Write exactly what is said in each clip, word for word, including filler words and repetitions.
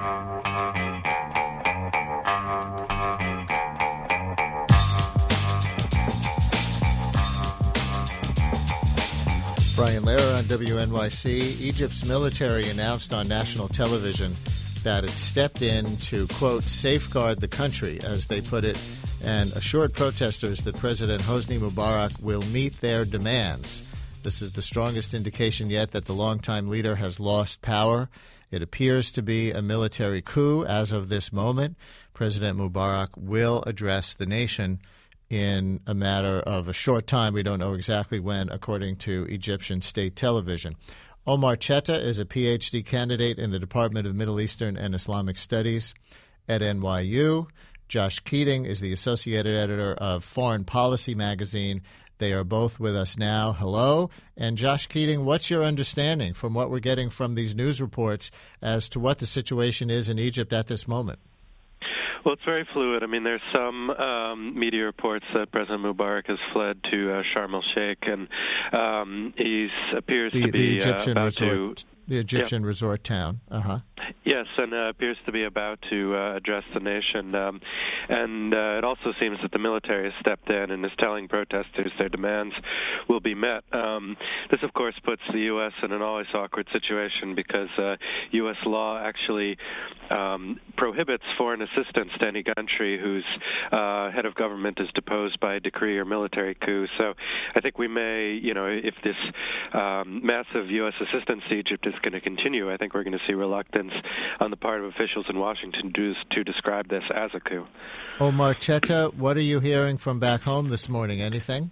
Brian Lehrer on W N Y C. Egypt's military announced on national television that it stepped in to, quote, safeguard the country, as they put it, and assured protesters that President Hosni Mubarak will meet their demands. This is the strongest indication yet that the longtime leader has lost power. It appears to be a military coup as of this moment. President Mubarak will address the nation in a matter of a short time. We don't know exactly when, according to Egyptian state television. Omar Cheta is a P H D candidate in the Department of Middle Eastern and Islamic Studies at N Y U. Josh Keating is the associated editor of Foreign Policy magazine. They are both with us now. Hello. And Josh Keating, what's your understanding from what we're getting from these news reports as to what the situation is in Egypt at this moment? Well, it's very fluid. I mean, there's some um, media reports that President Mubarak has fled to uh, Sharm el-Sheikh, and um, he appears the, to be the Egyptian uh, about resort, to... The Egyptian yeah. resort town. Uh-huh. Yes, and uh, appears to be about to uh, address the nation. Um, and uh, it also seems that the military has stepped in and is telling protesters their demands will be met. Um, this, of course, puts the U S in an always awkward situation because uh, U S law actually um, prohibits foreign assistance to any country whose uh, head of government is deposed by a decree or military coup. So I think we may, you know, if this um, massive U S assistance to Egypt is going to continue, I think we're going to see reluctance on the part of officials in Washington to, to describe this as a coup. Omar Cheta, what are you hearing from back home this morning? Anything?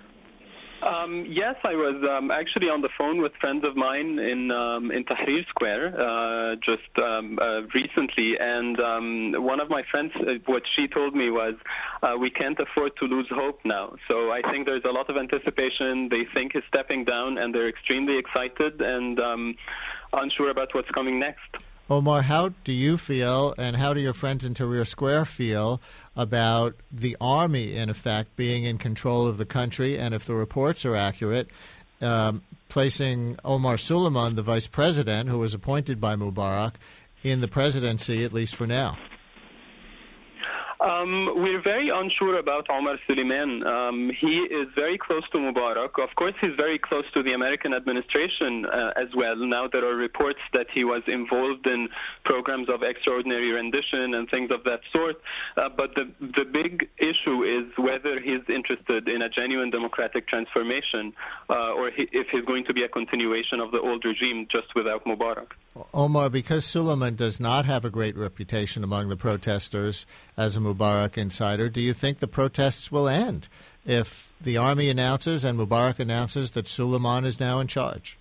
Um, yes, I was um, actually on the phone with friends of mine in um, in Tahrir Square uh, just um, uh, recently, and um, one of my friends, uh, what she told me was, uh, we can't afford to lose hope now. So I think there's a lot of anticipation. They think he's stepping down, and they're extremely excited and um, unsure about what's coming next. Omar, how do you feel, and how do your friends in Tahrir Square feel about the army, in effect, being in control of the country, and if the reports are accurate, um, placing Omar Suleiman, the vice president, who was appointed by Mubarak, in the presidency, at least for now? Um, we're very unsure about Omar Suleiman. Um, he is very close to Mubarak. Of course, he's very close to the American administration uh, as well. Now there are reports that he was involved in programs of extraordinary rendition and things of that sort. Uh, but the the big issue is whether he's interested in a genuine democratic transformation uh, or he, if he's going to be a continuation of the old regime just without Mubarak. Omar, because Suleiman does not have a great reputation among the protesters as a Mubarak insider, do you think the protests will end if the army announces and Mubarak announces that Suleiman is now in charge?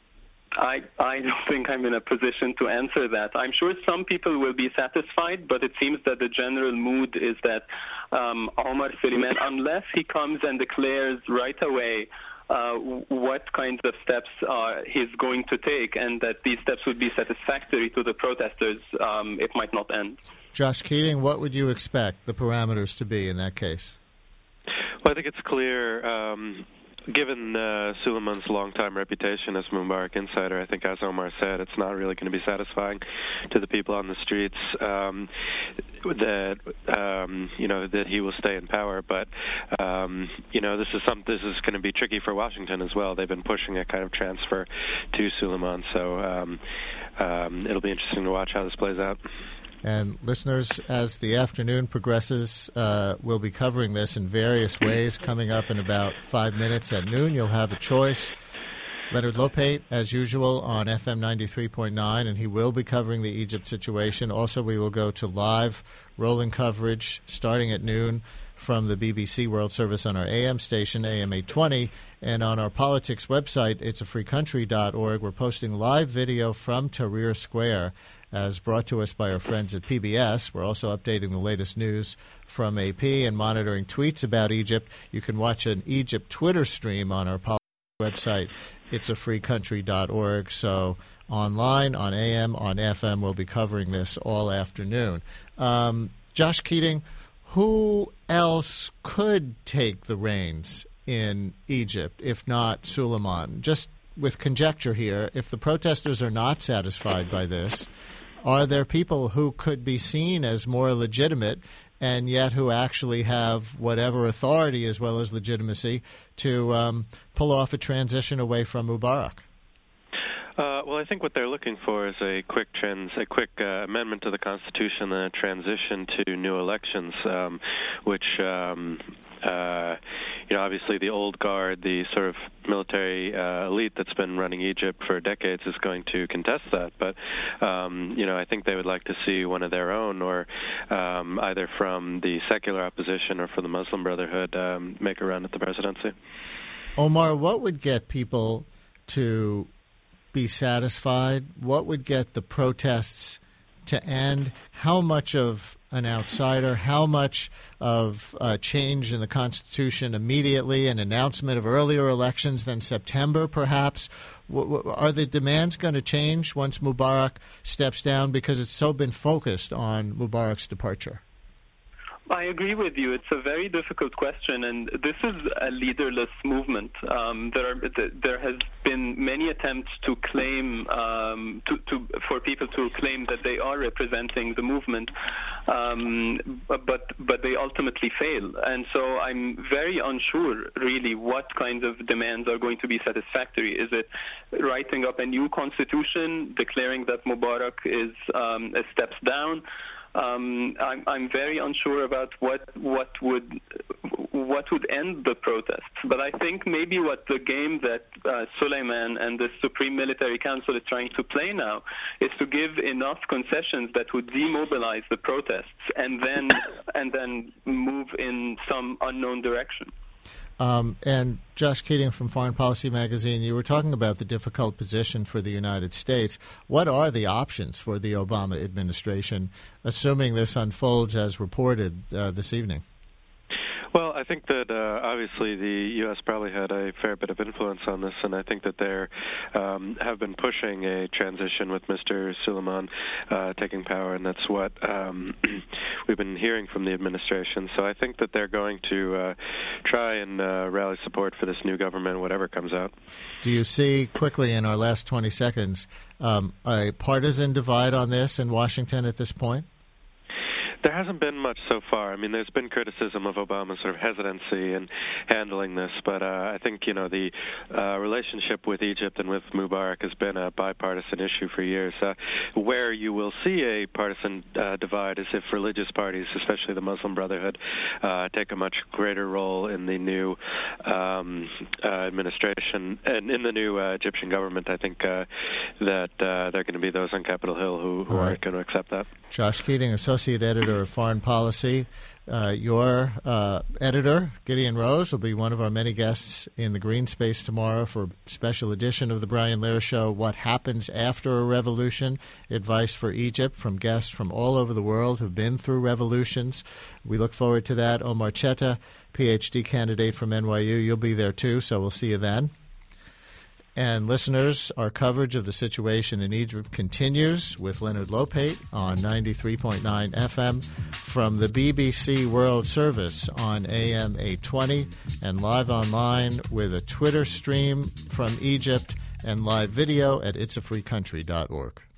I, I don't think I'm in a position to answer that. I'm sure some people will be satisfied, but it seems that the general mood is that um, Omar Suleiman, unless he comes and declares right away Uh, what kinds of steps uh, he's going to take, and that these steps would be satisfactory to the protesters, um, it might not end. Josh Keating, what would you expect the parameters to be in that case? Well, I think it's clear, um, given uh, Suleiman's long-time reputation as Mubarak insider, I think, as Omar said, it's not really going to be satisfying to the people on the streets um, that um, you know that he will stay in power. But um, you know, this is some this is going to be tricky for Washington as well. They've been pushing a kind of transfer to Suleiman, so um, um, it'll be interesting to watch how this plays out. And listeners, as the afternoon progresses, uh, we'll be covering this in various ways. Coming up in about five minutes at noon, you'll have a choice. Leonard Lopate, as usual, on F M ninety-three point nine, and he will be covering the Egypt situation. Also, we will go to live rolling coverage starting at noon from the B B C World Service on our A M station, A M eight twenty, and on our politics website, it's a free country dot org. We're posting live video from Tahrir Square, as brought to us by our friends at P B S. We're also updating the latest news from A P and monitoring tweets about Egypt. You can watch an Egypt Twitter stream on our politics website, it's a free country dot org. So online, on A M, on F M, we'll be covering this all afternoon. Um, Josh Keating, who else could take the reins in Egypt, if not Suleiman? Just with conjecture here, if the protesters are not satisfied by this, are there people who could be seen as more legitimate and yet who actually have whatever authority as well as legitimacy to um, pull off a transition away from Mubarak? Uh, well, I think what they're looking for is a quick trans, a quick uh, amendment to the Constitution and a transition to new elections, um, which, um, uh, you know, obviously the old guard, the sort of military uh, elite that's been running Egypt for decades is going to contest that. But, um, you know, I think they would like to see one of their own, or um, either from the secular opposition or from the Muslim Brotherhood, um, make a run at the presidency. Omar, what would get people to be satisfied? What would get the protests to end? How much of an outsider, how much of a change in the Constitution immediately, an announcement of earlier elections than September, perhaps? W- w- are the demands going to change once Mubarak steps down, because it's so been focused on Mubarak's departure? I agree with you. It's a very difficult question, and this is a leaderless movement. Um, there, are, there has been many attempts to claim, um, to, to, for people to claim that they are representing the movement, um, but but they ultimately fail. And so I'm very unsure, really, what kinds of demands are going to be satisfactory. Is it writing up a new constitution, declaring that Mubarak is um, a steps down? Um, I'm, I'm very unsure about what what would what would end the protests. But I think maybe what the game that uh, Suleiman and the Supreme Military Council is trying to play now is to give enough concessions that would demobilize the protests and then and then move in some unknown direction. Um, and Josh Keating from Foreign Policy Magazine, you were talking about the difficult position for the United States. What are the options for the Obama administration, assuming this unfolds as reported uh, this evening? Well, I think that uh, obviously the U S probably had a fair bit of influence on this, and I think that they um, have been pushing a transition with Mister Suleiman uh, taking power, and that's what um, we've been hearing from the administration. So I think that they're going to uh, try and uh, rally support for this new government, whatever comes out. Do you see, quickly in our last twenty seconds, um, a partisan divide on this in Washington at this point? There hasn't been much so far. I mean, there's been criticism of Obama's sort of hesitancy in handling this, but uh, I think, you know, the uh, relationship with Egypt and with Mubarak has been a bipartisan issue for years. Uh, where you will see a partisan uh, divide is if religious parties, especially the Muslim Brotherhood, uh, take a much greater role in the new um, uh, administration and in the new uh, Egyptian government. I think uh, that uh, there are going to be those on Capitol Hill who, who right. aren't going to accept that. Josh Keating, Associate Editor of Foreign Policy. Uh, your uh, editor, Gideon Rose, will be one of our many guests in the Green Space tomorrow for a special edition of the Brian Lehrer Show, What Happens After a Revolution, advice for Egypt from guests from all over the world who've been through revolutions. We look forward to that. Omar Cheta, P H D candidate from N Y U, you'll be there too, so we'll see you then. And listeners, our coverage of the situation in Egypt continues with Leonard Lopate on ninety-three point nine F M from the B B C World Service on A M eight twenty and live online with a Twitter stream from Egypt and live video at its a free country dot org.